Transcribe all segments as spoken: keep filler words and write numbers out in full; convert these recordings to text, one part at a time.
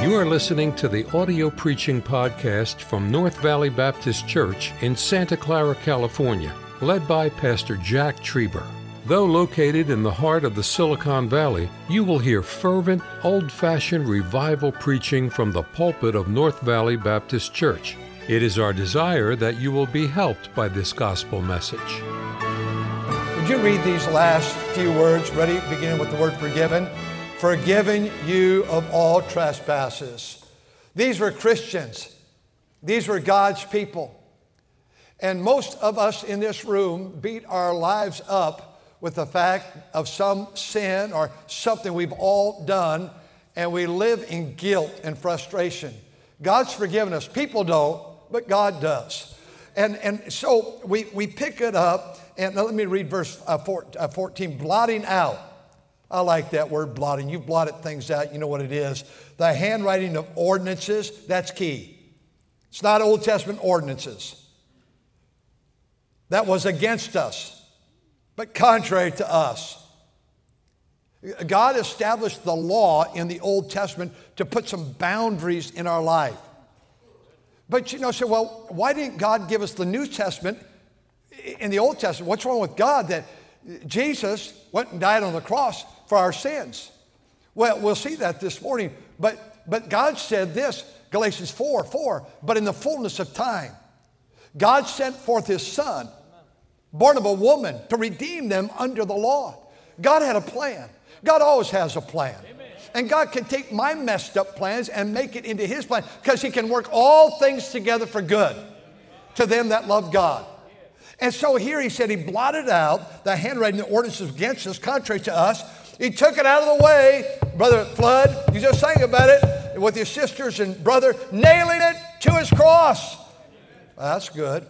You are listening to the audio preaching podcast from North Valley Baptist Church in Santa Clara, California, led by Pastor Jack Trieber. Though located in the heart of the Silicon Valley, you will hear fervent, old-fashioned revival preaching from the pulpit of North Valley Baptist Church. It is our desire that you will be helped by this gospel message. Would you read these last few words, ready, beginning with the word forgiven? Forgiven you of all trespasses. These were Christians. These were God's people. And most of us in this room beat our lives up with the fact of some sin or something we've all done, and we live in guilt and frustration. God's forgiven us. People don't, but God does. And, and so we, we pick it up, and now let me read verse uh, fourteen, blotting out. I like that word, blotting. You've blotted things out. You know what it is. The handwriting of ordinances, that's key. It's not Old Testament ordinances. That was against us, but contrary to us. God established the law in the Old Testament to put some boundaries in our life. But you know, so well, why didn't God give us the New Testament in the Old Testament? What's wrong with God that Jesus went and died on the cross for our sins? Well, we'll see that this morning. But but God said this, Galatians four, four, but in the fullness of time, God sent forth his son, born of a woman, to redeem them under the law. God had a plan. God always has a plan. Amen. And God can take my messed up plans and make it into his plan, because he can work all things together for good to them that love God. And so here he said he blotted out the handwriting, the ordinances against us, contrary to us. He took it out of the way. Brother Flood, you just sang about it with your sisters and brother, nailing it to his cross. Well, that's good.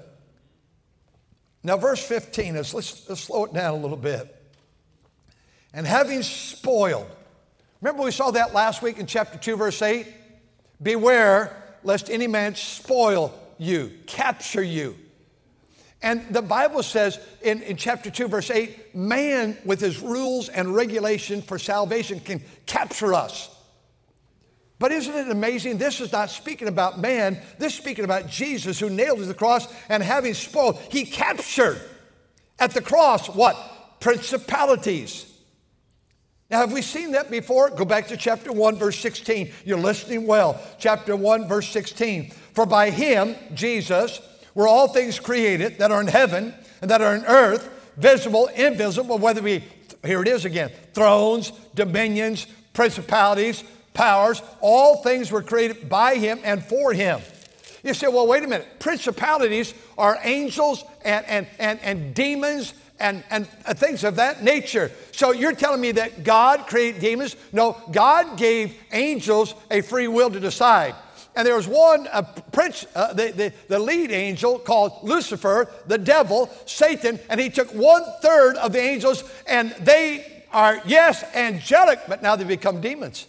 Now verse fifteen, is, let's, let's slow it down a little bit. And having spoiled. Remember we saw that last week in chapter two, verse eight? Beware lest any man spoil you, capture you. And the Bible says in, in chapter two, verse eight, man with his rules and regulation for salvation can capture us. But isn't it amazing? This is not speaking about man. This is speaking about Jesus, who nailed to the cross, and having spoiled, he captured at the cross what? Principalities. Now, have we seen that before? Go back to chapter one, verse sixteen. You're listening well. Chapter one, verse sixteen. For by him, Jesus, were all things created that are in heaven and that are in earth, visible, invisible, whether we, here it is again, thrones, dominions, principalities, powers, all things were created by him and for him. You say, well, wait a minute. Principalities are angels and, and, and, and demons and, and things of that nature. So you're telling me that God created demons? No, God gave angels a free will to decide. And there was one a prince, uh, the, the, the lead angel called Lucifer, the devil, Satan, and he took one third of the angels, and they are, yes, angelic, but now they become demons.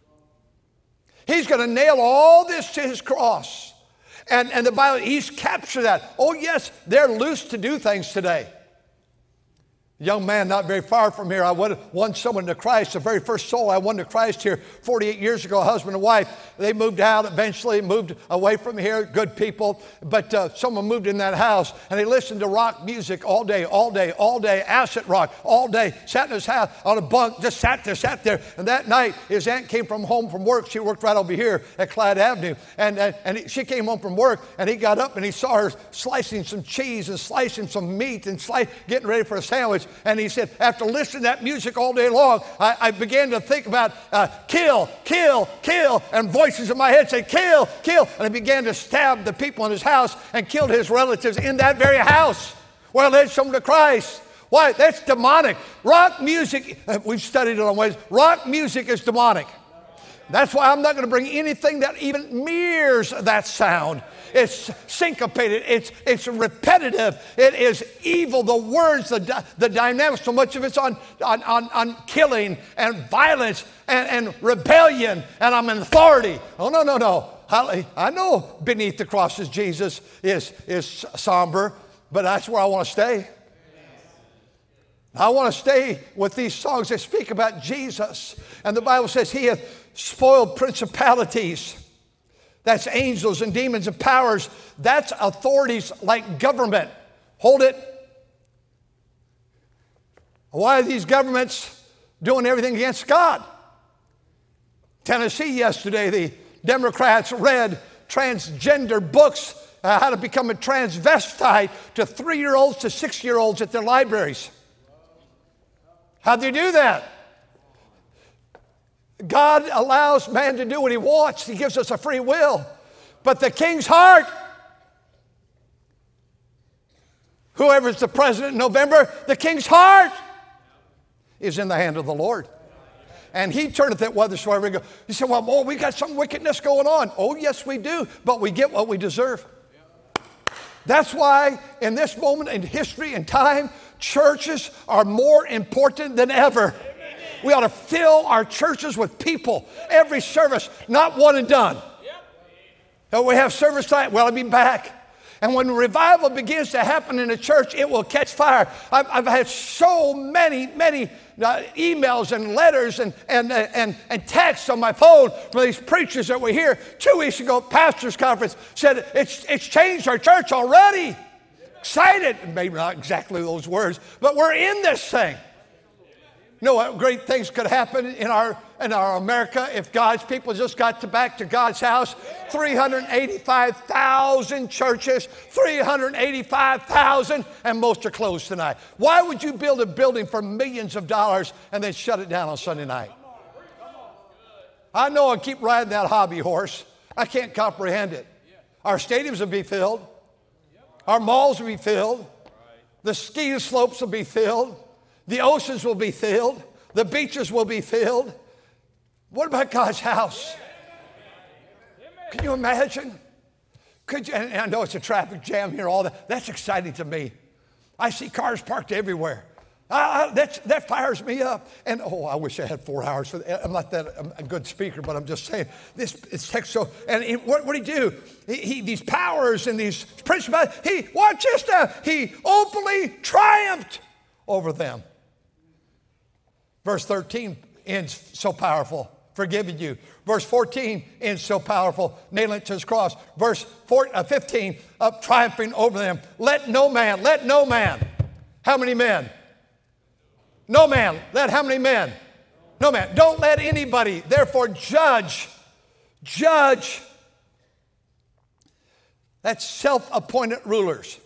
He's going to nail all this to his cross. And, and the Bible, he's captured that. Oh, yes, they're loose to do things today. A young man not very far from here, I won someone to Christ. The very first soul I won to Christ here forty-eight years ago, a husband and wife. They moved out eventually, moved away from here, good people. But uh, someone moved in that house, and they listened to rock music all day, all day, all day, acid rock, all day. Sat in his house on a bunk, just sat there, sat there. And that night, his aunt came from home from work. She worked right over here at Clyde Avenue. And, uh, and he, she came home from work, and he got up, and he saw her slicing some cheese and slicing some meat and slice, getting ready for a sandwich. And he said, after listening to that music all day long, I, I began to think about uh, kill, kill, kill, and voices in my head say, kill, kill. And I began to stab the people in his house and killed his relatives in that very house where I led someone to Christ. Why? That's demonic. Rock music, we've studied it on ways, rock music is demonic. That's why I'm not going to bring anything that even mirrors that sound. It's syncopated. It's it's repetitive. It is evil. The words, the the dynamics, so much of it's on on on, on killing and violence and, and rebellion. And I'm in authority. Oh no no no! I know beneath the cross is Jesus is is somber, but that's where I want to stay. I want to stay with these songs that speak about Jesus. And the Bible says he hath spoiled principalities. That's angels and demons and powers. That's authorities like government. Hold it. Why are these governments doing everything against God? Tennessee yesterday, the Democrats read transgender books, uh, how to become a transvestite to three-year-olds to six-year-olds at their libraries. How'd they do that? God allows man to do what he wants. He gives us a free will. But the king's heart, whoever's the president in November, the king's heart is in the hand of the Lord. And he turneth it whithersoever he goes. You say, well, boy, we got some wickedness going on. Oh, yes, we do. But we get what we deserve. That's why in this moment in history and time, churches are more important than ever. We ought to fill our churches with people. Every service, not one and done. So we have service tonight, well, I'll be back. And when revival begins to happen in a church, it will catch fire. I've, I've had so many, many uh, emails and letters and, and, uh, and, and texts on my phone from these preachers that were here two weeks ago at Pastor's Conference, said it's, it's changed our church already. Excited, maybe not exactly those words, but we're in this thing. You know what great things could happen in our in our America if God's people just got to back to God's house? three hundred eighty-five thousand churches, three hundred eighty-five thousand, and most are closed tonight. Why would you build a building for millions of dollars and then shut it down on Sunday night? I know I keep riding that hobby horse. I can't comprehend it. Our stadiums will be filled. Our malls will be filled. The ski slopes will be filled. The oceans will be filled. The beaches will be filled. What about God's house? Can you imagine? Could you, and I know it's a traffic jam here, all that. That's exciting to me. I see cars parked everywhere. I, I, that's, that fires me up. And oh, I wish I had four hours for that. I'm not that I'm a good speaker, but I'm just saying this. It's text so. And he, what what did he do? He, he these powers and these principalities. He watch this now. He openly triumphed over them. Verse thirteen ends so powerful, forgiving you. Verse fourteen ends so powerful, nailing it to his cross. Verse four, uh, fifteen, uh, triumphing over them. Let no man, let no man. How many men? No man. Let how many men? No man. Don't let anybody, therefore, judge. Judge. That's self-appointed rulers.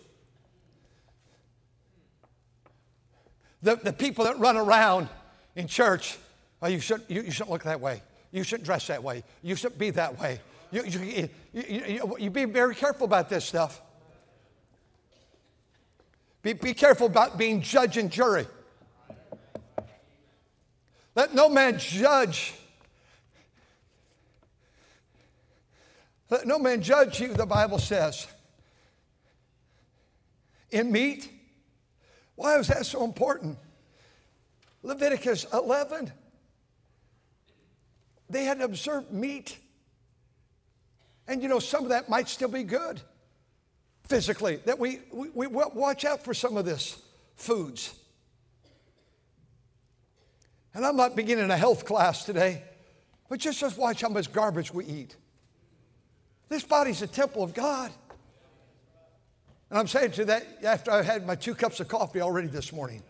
The, the people that run around in church, oh, you, shouldn't, you, you shouldn't look that way. You shouldn't dress that way. You shouldn't be that way. You, you, you, you, you be very careful about this stuff. Be, be careful about being judge and jury. Let no man judge. Let no man judge you, the Bible says. In meat. Why is that so important? Leviticus eleven. They had to observe meat. And you know, some of that might still be good physically. That we, we, we watch out for some of this foods. And I'm not beginning a health class today, but just, just watch how much garbage we eat. This body's a temple of God. And I'm saying to that after I had my two cups of coffee already this morning.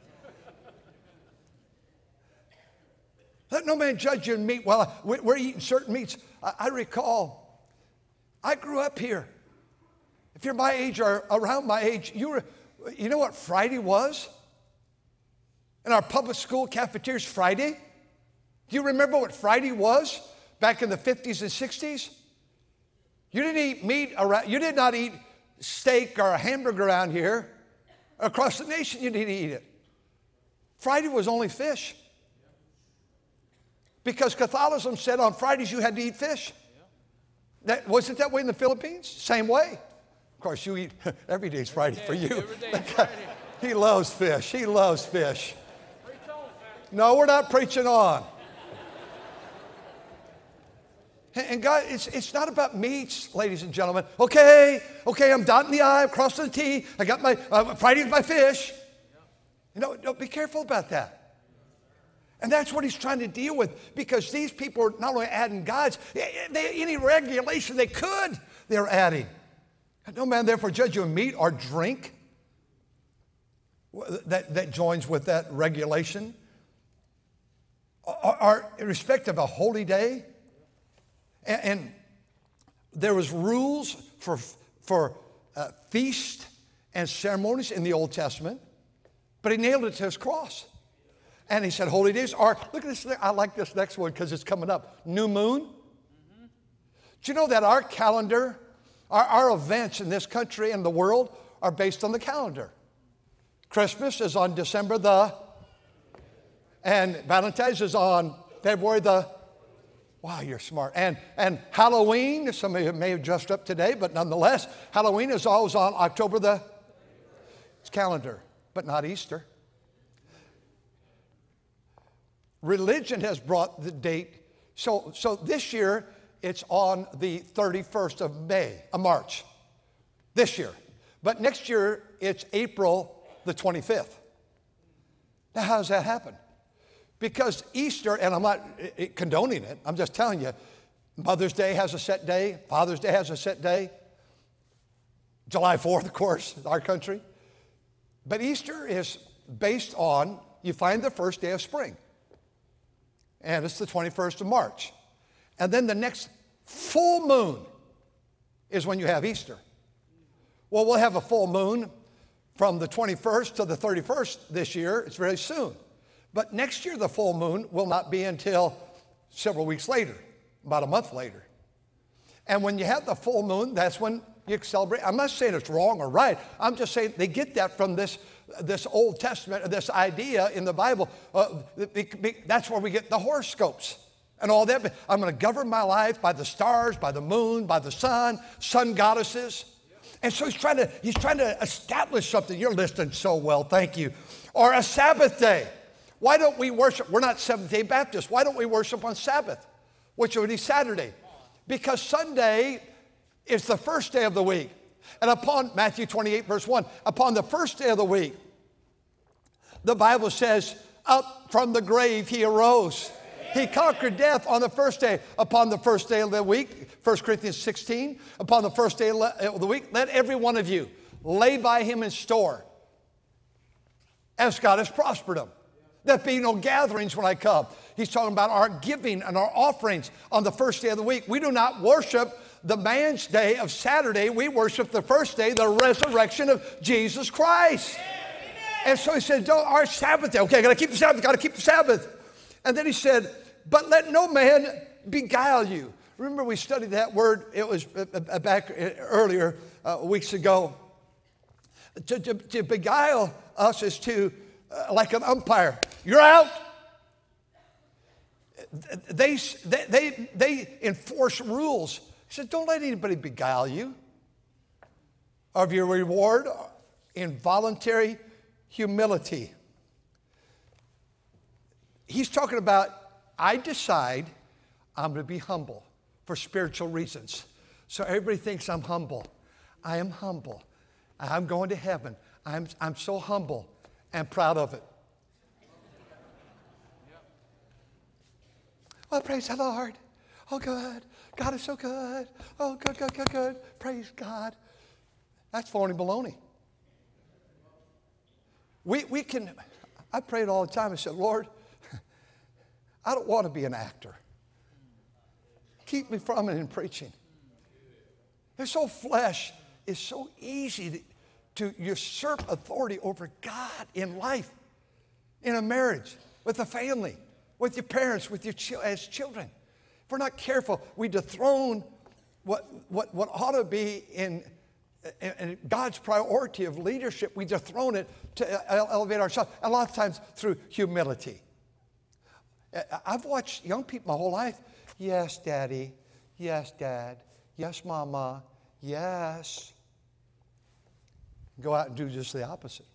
Let no man judge you in meat. Well, we're eating certain meats. I, I recall, I grew up here. If you're my age or around my age, you were, you know what Friday was? In our public school cafeterias, Friday. Do you remember what Friday was back in the fifties and sixties? You didn't eat meat around, you did not eat steak or a hamburger around here. Across the nation, you didn't eat it. Friday was only fish. Because Catholicism said on Fridays you had to eat fish. That, wasn't that way in the Philippines? Same way. Of course, you eat, every day's Friday for you. Every day is Friday. He loves fish. He loves fish. No, we're not preaching on. And God, it's, it's not about meats, ladies and gentlemen. Okay, okay, I'm dotting the I, I'm crossing the T. I got my, uh, Friday's my fish. You know, no, be careful about that. And that's what he's trying to deal with, because these people are not only adding gods, they, any regulation they could, they're adding. No man therefore judge you in meat or drink. That, that joins with that regulation. Or, or in respect of a holy day. And, and there was rules for, for uh, feast and ceremonies in the Old Testament, but he nailed it to his cross. And he said holy days are, look at this, I like this next one because it's coming up, new moon. Mm-hmm. Do you know that our calendar, our, our events in this country and the world are based on the calendar? Christmas is on December the, and Valentine's is on February the, wow, you're smart. And, and Halloween, some of you may have dressed up today, but nonetheless, Halloween is always on October the, it's calendar, but not Easter. Religion has brought the date. So, so this year, it's on the thirty-first of May, of March, this year. But next year, it's April the twenty-fifth. Now, how does that happen? Because Easter, and I'm not condoning it, I'm just telling you, Mother's Day has a set day, Father's Day has a set day, July fourth, of course, our country. But Easter is based on, you find the first day of spring. And it's the twenty-first of March. And then the next full moon is when you have Easter. Well, we'll have a full moon from the twenty-first to the thirty-first this year. It's very soon. But next year, the full moon will not be until several weeks later, about a month later. And when you have the full moon, that's when you celebrate. I'm not saying it's wrong or right. I'm just saying they get that from this, this Old Testament, this idea in the Bible. Uh, that's where we get the horoscopes and all that. I'm going to govern my life by the stars, by the moon, by the sun, sun goddesses. And so he's trying to, he's trying to establish something. You're listening so well, thank you. Or a Sabbath day. Why don't we worship? We're not Seventh-day Baptists. Why don't we worship on Sabbath, which would be Saturday? Because Sunday is the first day of the week. And upon, Matthew twenty-eight, verse one, upon the first day of the week, the Bible says, up from the grave he arose. He conquered death on the first day. Upon the first day of the week, First Corinthians sixteen, upon the first day of the week, let every one of you lay by him in store, as God has prospered him. That be no gatherings when I come. He's talking about our giving and our offerings on the first day of the week. We do not worship the man's day of Saturday. We worship the first day, the resurrection of Jesus Christ. Amen. And so he said, our Sabbath day. Okay, I got to keep the Sabbath, got to keep the Sabbath. And then he said, but let no man beguile you. Remember we studied that word, it was back earlier, uh, weeks ago. To, to, to beguile us is to, uh, like an umpire, you're out. They, they, they, they enforce rules. He said, don't let anybody beguile you of your reward in voluntary humility. He's talking about, I decide I'm going to be humble for spiritual reasons. So everybody thinks I'm humble. I am humble. I'm going to heaven. I'm, I'm so humble and proud of it. Well, praise the Lord. Oh, good. God is so good. Oh, good, good, good, good. Praise God. That's phony baloney. We, we can, I prayed all the time. I said, Lord, I don't want to be an actor. Keep me from it in preaching. This whole flesh is so easy to, to usurp authority over God in life, in a marriage, with a family, with your parents, with your chi- as children. If we're not careful, we dethrone what, what, what ought to be in, in, in God's priority of leadership. We dethrone it to elevate ourselves, a lot of times through humility. I've watched young people my whole life. Yes, Daddy. Yes, Dad. Yes, Mama. Yes. Go out and do just the opposite.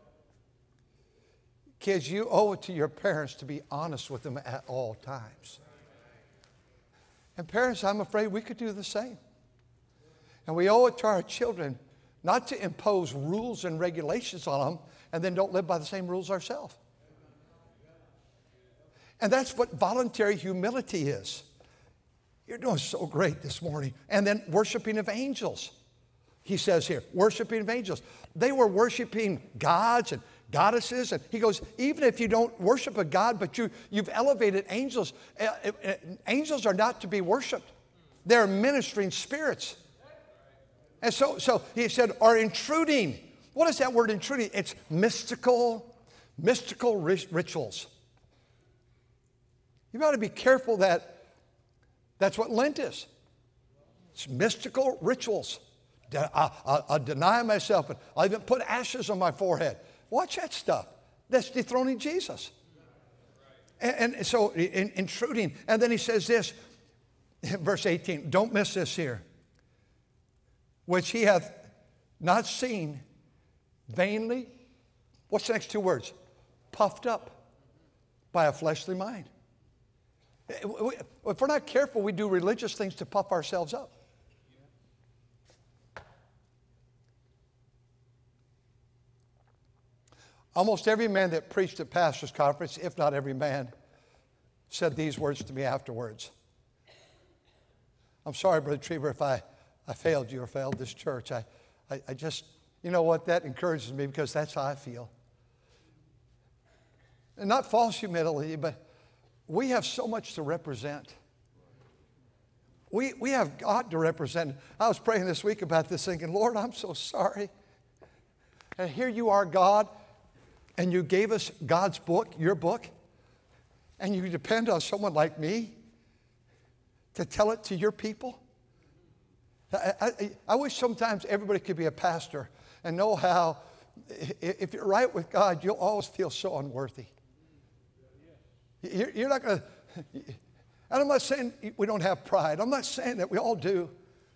Kids, you owe it to your parents to be honest with them at all times. And parents, I'm afraid we could do the same. And we owe it to our children not to impose rules and regulations on them, and then don't live by the same rules ourselves. And that's what voluntary humility is. You're doing so great this morning. And then worshiping of angels. He says here, worshiping of angels. They were worshiping gods and goddesses. And he goes, even if you don't worship a god, but you, you've elevated angels, uh, uh, angels are not to be worshiped. They're ministering spirits. And so, so he said, are intruding. What is that word intruding? It's mystical, mystical rituals. You've got to be careful that that's what Lent is. It's mystical rituals. I, I, I deny myself, and I'll even put ashes on my forehead. Watch that stuff. That's dethroning Jesus. And, and so in, intruding. And then he says this, in verse eighteen, don't miss this here. Which he hath not seen vainly. What's the next two words? Puffed up by a fleshly mind. If we're not careful, we do religious things to puff ourselves up. Almost every man that preached at pastor's conference, if not every man, said these words to me afterwards. I'm sorry, Brother Trieber, if I, I failed you or failed this church. I, I, I just, you know what, that encourages me because that's how I feel. And not false humility, but we have so much to represent. We, we have God to represent. I was praying this week about this thinking, Lord, I'm so sorry. And here you are, God, and you gave us God's book, your book, and you depend on someone like me to tell it to your people. I, I, I wish sometimes everybody could be a pastor and know how, if you're right with God, you'll always feel so unworthy. You're not going to, and I'm not saying we don't have pride. I'm not saying that we all do.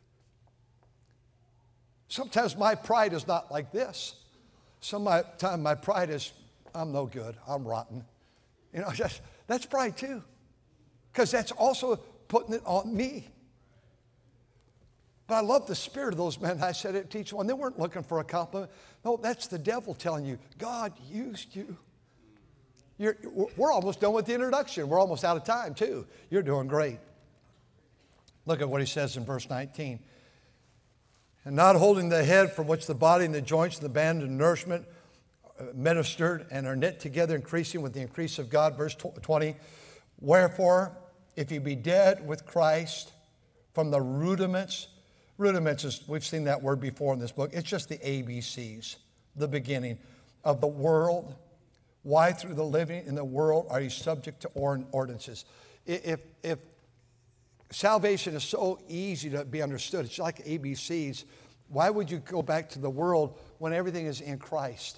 Sometimes my pride is not like this. Sometimes my pride is, I'm no good, I'm rotten. You know, that's, that's pride too. Because that's also putting it on me. But I love the spirit of those men. I said it to each one. They weren't looking for a compliment. No, that's the devil telling you, God used you. You're, we're almost done with the introduction. We're almost out of time, too. You're doing great. Look at what he says in verse nineteen. And not holding the head from which the body and the joints and the band and nourishment ministered and are knit together, increasing with the increase of God. Verse twenty. Wherefore, if you be dead with Christ from the rudiments, rudiments is, we've seen that word before in this book. It's just the A B Cs, the beginning of the world. Why through the living in the world are you subject to ordinances? If, if salvation is so easy to be understood, it's like A B Cs, why would you go back to the world when everything is in Christ?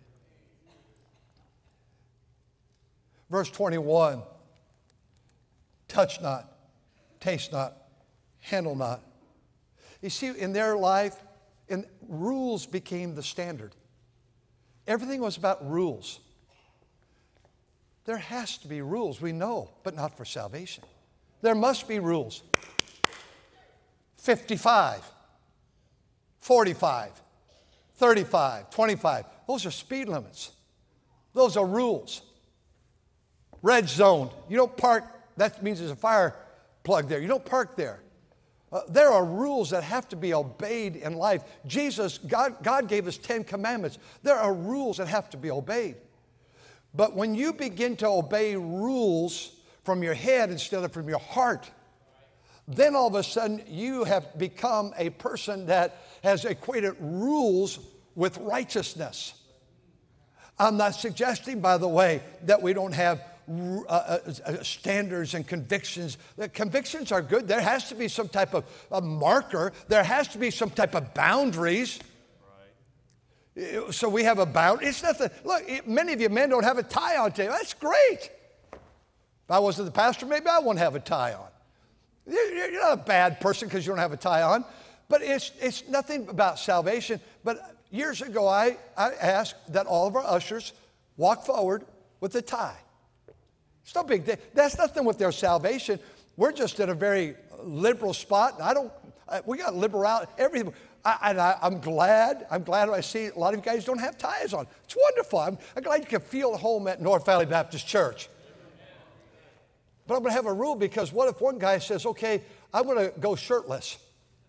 Verse twenty-one, touch not, taste not, handle not. You see, in their life, in, rules became the standard. Everything was about rules. There has to be rules, we know, but not for salvation. There must be rules. fifty-five, forty-five, thirty-five, twenty-five. Those are speed limits. Those are rules. Red zone. You don't park, that means there's a fire plug there. You don't park there. Uh, there are rules that have to be obeyed in life. Jesus, God, God gave us Ten Commandments. There are rules that have to be obeyed. But when you begin to obey rules from your head instead of from your heart, then all of a sudden you have become a person that has equated rules with righteousness. I'm not suggesting, by the way, that we don't have uh, uh, standards and convictions. The convictions are good. There has to be some type of a marker. There has to be some type of boundaries. So we have a boundary. It's nothing. Look, many of you men don't have a tie on today. That's great. If I wasn't the pastor, maybe I wouldn't have a tie on. You're not a bad person because you don't have a tie on. But it's, it's nothing about salvation. But years ago, I, I asked that all of our ushers walk forward with a tie. It's no big deal. That's nothing with their salvation. We're just in a very liberal spot. I don't, we got liberality, everything. I, and I, I'm glad, I'm glad I see a lot of you guys don't have ties on. It's wonderful. I'm, I'm glad you can feel at home at North Valley Baptist Church. But I'm going to have a rule, because what if one guy says, okay, I'm going to go shirtless?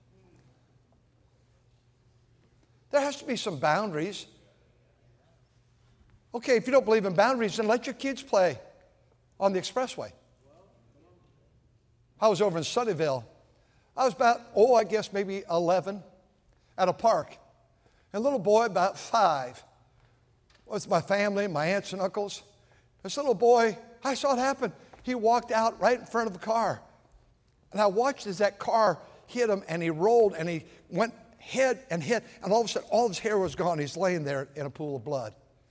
There has to be some boundaries. Okay, if you don't believe in boundaries, then let your kids play on the expressway. I was over in Sunnyvale. I was about, oh, I guess maybe eleven, at a park. And a little boy, about five, with my family, my aunts and uncles. This little boy, I saw it happen. He walked out right in front of the car. And I watched as that car hit him, and he rolled, and he went head and hit, and all of a sudden, all of his hair was gone. He's laying there in a pool of blood.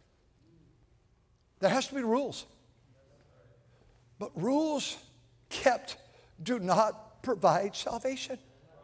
There has to be rules. But rules kept do not provide salvation.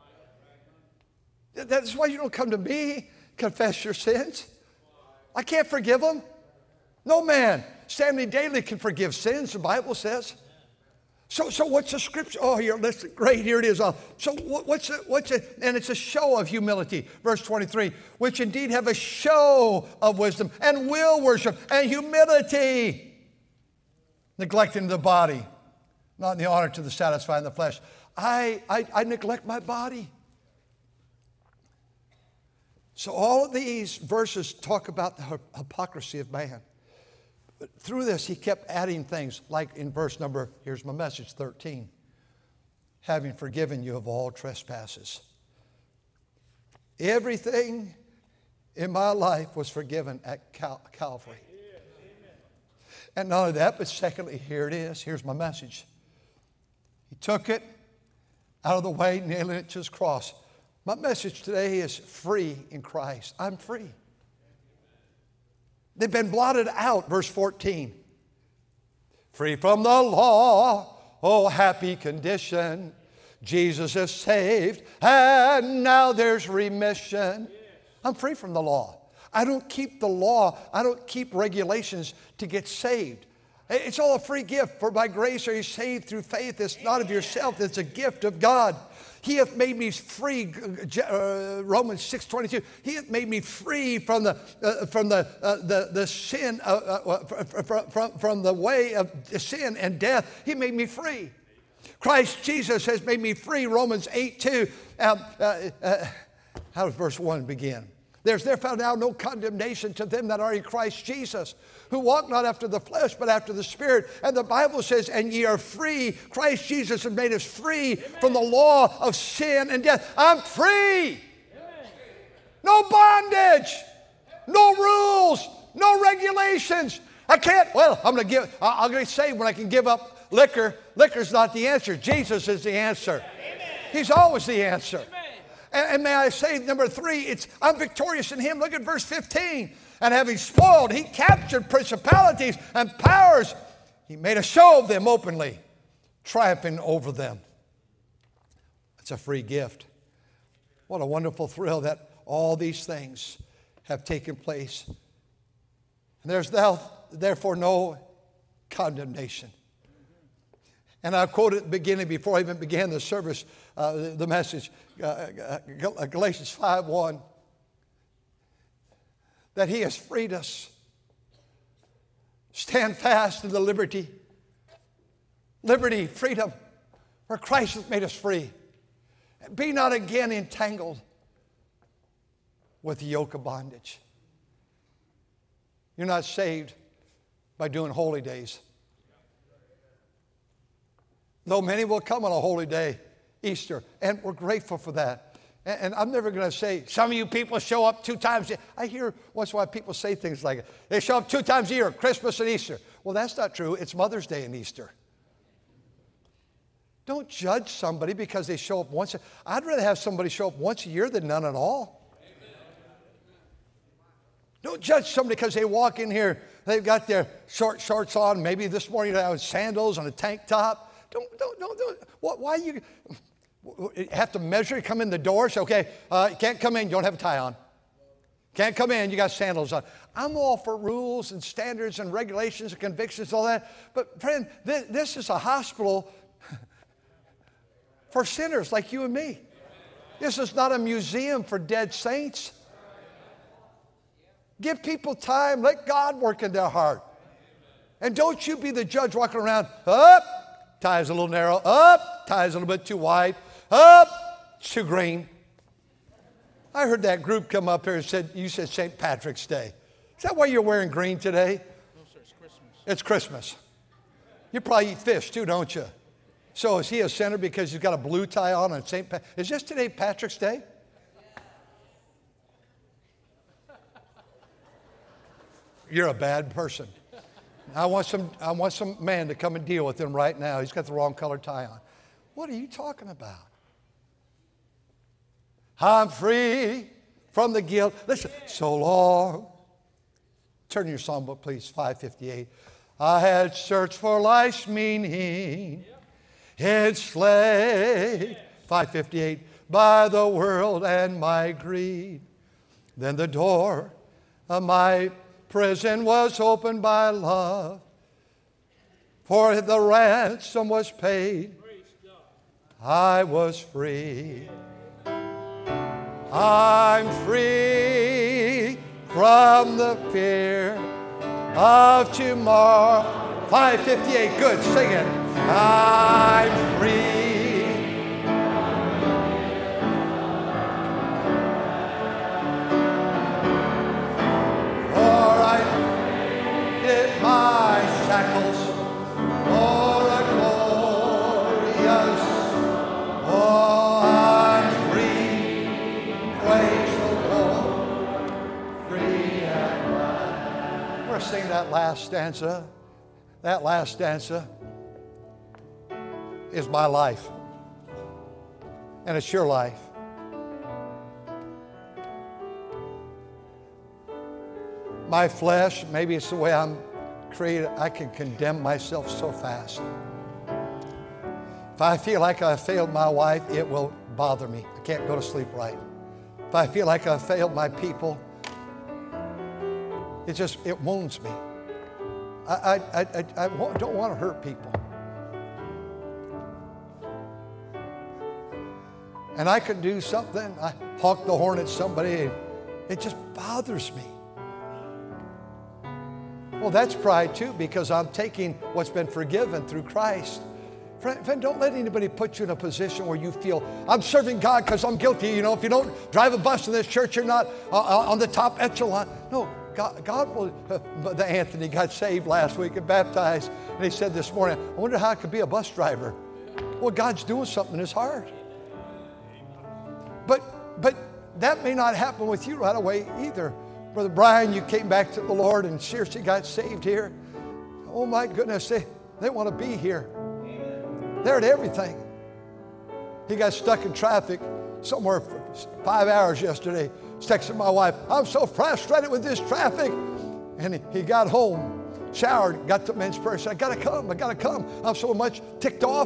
That's why you don't come to me, confess your sins. I can't forgive them. No man standing daily can forgive sins, the Bible says. So, so what's the scripture? Oh, here, listen, great, here it is. Uh, so what, what's it? What's it? And it's a show of humility. Verse twenty-three, which indeed have a show of wisdom and will worship and humility, neglecting the body, not in the honor to the satisfying the flesh. I, I, I neglect my body. So all of these verses talk about the hypocrisy of man. But through this, he kept adding things, like in verse number, here's my message, thirteen. Having forgiven you of all trespasses. Everything in my life was forgiven at Cal- Calvary. And not only that, but secondly, here it is. Here's my message. He took it out of the way, nailing it to his cross. My message today is free in Christ. I'm free. They've been blotted out, verse fourteen. Free from the law, oh happy condition. Jesus is saved, and now there's remission. I'm free from the law. I don't keep the law. I don't keep regulations to get saved. It's all a free gift. For by grace are you saved through faith. It's not of yourself. It's a gift of God. He hath made me free, uh, Romans six twenty-two. He hath made me free from the uh, from the uh, the the sin uh, uh, from, from from the way of sin and death. He made me free. Christ Jesus has made me free. Romans eight two. Um, uh, uh, how does verse one begin? There's therefore now no condemnation to them that are in Christ Jesus, who walk not after the flesh, but after the Spirit. And the Bible says, and ye are free. Christ Jesus has made us free Amen. From the law of sin and death. I'm free. Amen. No bondage, no rules, no regulations. I can't, well, I'm going to give, I'm going to say when I can give up liquor. Liquor's not the answer. Jesus is the answer. Amen. He's always the answer. Amen. And, and may I say, number three, it's I'm victorious in him. Look at verse fifteen. And having spoiled, he captured principalities and powers. He made a show of them openly, triumphing over them. It's a free gift. What a wonderful thrill that all these things have taken place. And there's now, therefore, no condemnation. And I quoted at the beginning, before I even began the service, uh, the, the message, uh, uh, Galatians five one, that he has freed us. Stand fast in the liberty, liberty, freedom, where Christ has made us free. Be not again entangled with the yoke of bondage. You're not saved by doing holy days. Though many will come on a holy day, Easter, and we're grateful for that. And, and I'm never going to say, some of you people show up two times a year. I hear once in a while people say things like, they show up two times a year, Christmas and Easter. Well, that's not true. It's Mother's Day and Easter. Don't judge somebody because they show up once. I'd rather have somebody show up once a year than none at all. Amen. Don't judge somebody because they walk in here, they've got their short shorts on, maybe this morning they have sandals and a tank top. Don't, don't, don't, don't. Why you have to measure, come in the door, say, okay, uh, you can't come in, you don't have a tie on. Can't come in, you got sandals on. I'm all for rules and standards and regulations and convictions, all that. But friend, this, this is a hospital for sinners like you and me. This is not a museum for dead saints. Give people time. Let God work in their heart. And don't you be the judge walking around, up, tie's a little narrow, up, tie's a little bit too wide, up, it's too green. I heard that group come up here and said, you said Saint Patrick's Day. Is that why you're wearing green today? No, sir, it's Christmas. It's Christmas. You probably eat fish too, don't you? So is he a sinner because he's got a blue tie on on Saint Pat? Is this today Patrick's Day? You're a bad person. I want some, I want some man to come and deal with him right now. He's got the wrong color tie on. What are you talking about? I'm free from the guilt. Listen, so long. Turn your songbook, please, five fifty-eight. I had searched for life's meaning, enslaved, five fifty-eight, by the world and my greed. Then the door of my prison was opened by love, for the ransom was paid. I was free. I'm free from the fear of tomorrow. five fifty-eight, good, sing it. I'm free. For I did my shackles for a glorious. Oh, I'm free. Praise the Lord. Free and right. We're singing that last stanza. That last stanza is my life. And it's your life. My flesh, maybe it's the way I'm created, I can condemn myself so fast. If I feel like I failed my wife, it will bother me. I can't go to sleep right. If I feel like I failed my people, it just, it wounds me. I, I, I, I, I don't want to hurt people. And I can do something, I honk the horn at somebody, and it just bothers me. Well, that's pride too, because I'm taking what's been forgiven through Christ. Friend, friend, don't let anybody put you in a position where you feel, I'm serving God because I'm guilty. You know, if you don't drive a bus in this church, you're not uh, on the top echelon. No, God, God will. Uh, the Anthony got saved last week and baptized, and he said this morning, I wonder how I could be a bus driver. Well, God's doing something in his heart. But, but that may not happen with you right away either. Brother Brian, you came back to the Lord and seriously got saved here. Oh my goodness, they, they want to be here. They're at everything. He got stuck in traffic somewhere for five hours yesterday. He's texting my wife, I'm so frustrated with this traffic. And he, he got home, showered, got to men's prayer, said, I gotta come, I gotta come. I'm so much ticked off.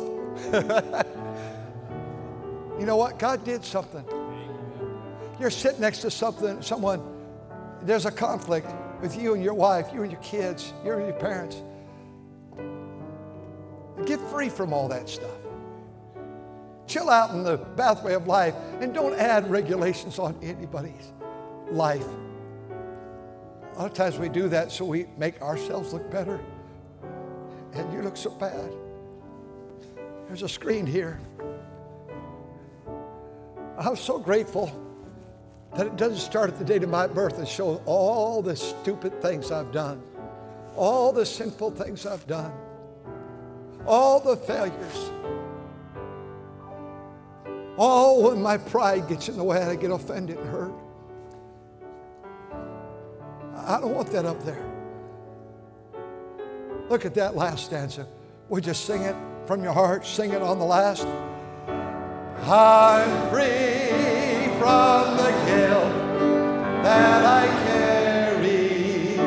You know what? God did something. You're sitting next to something, someone, there's a conflict with you and your wife, you and your kids, you and your parents. Get free from all that stuff. Chill out in the pathway of life and don't add regulations on anybody's life. A lot of times we do that so we make ourselves look better. And you look so bad. There's a screen here. I'm so grateful that it doesn't start at the date of my birth and show all the stupid things I've done, all the sinful things I've done, all the failures, all when my pride gets in the way and I get offended and hurt. I don't want that up there. Look at that last stanza. Would you sing it from your heart? Sing it on the last. I'm free from the guilt that I carry,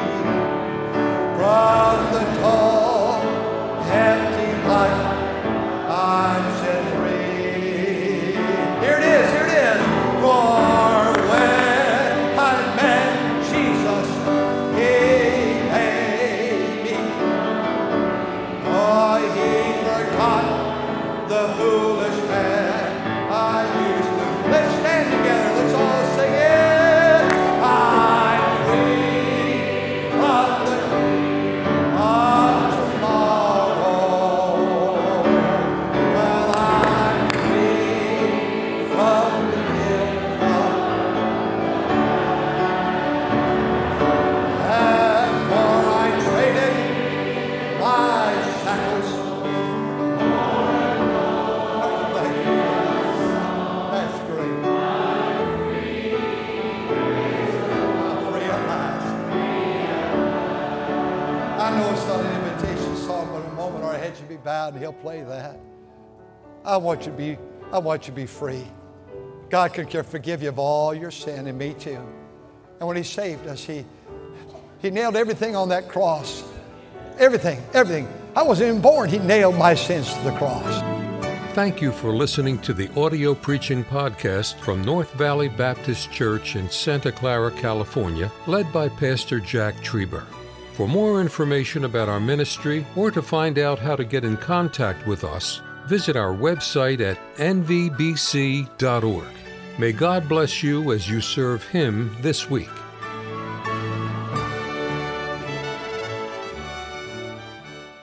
from the tall, empty life I'm set free. Here it is, here it is. For when I met Jesus, He paid me. Oh, He forgot the foolish man I used to I know it's not an invitation song, but in a moment our heads should be bowed and he'll play that. I want you to be, I want you to be free. God can forgive you of all your sin, and me too. And when he saved us, he, he nailed everything on that cross. Everything, everything. I wasn't even born. He nailed my sins to the cross. Thank you for listening to the audio preaching podcast from North Valley Baptist Church in Santa Clara, California, led by Pastor Jack Trieber. For more information about our ministry or to find out how to get in contact with us, visit our website at n v b c dot org. May God bless you as you serve Him this week.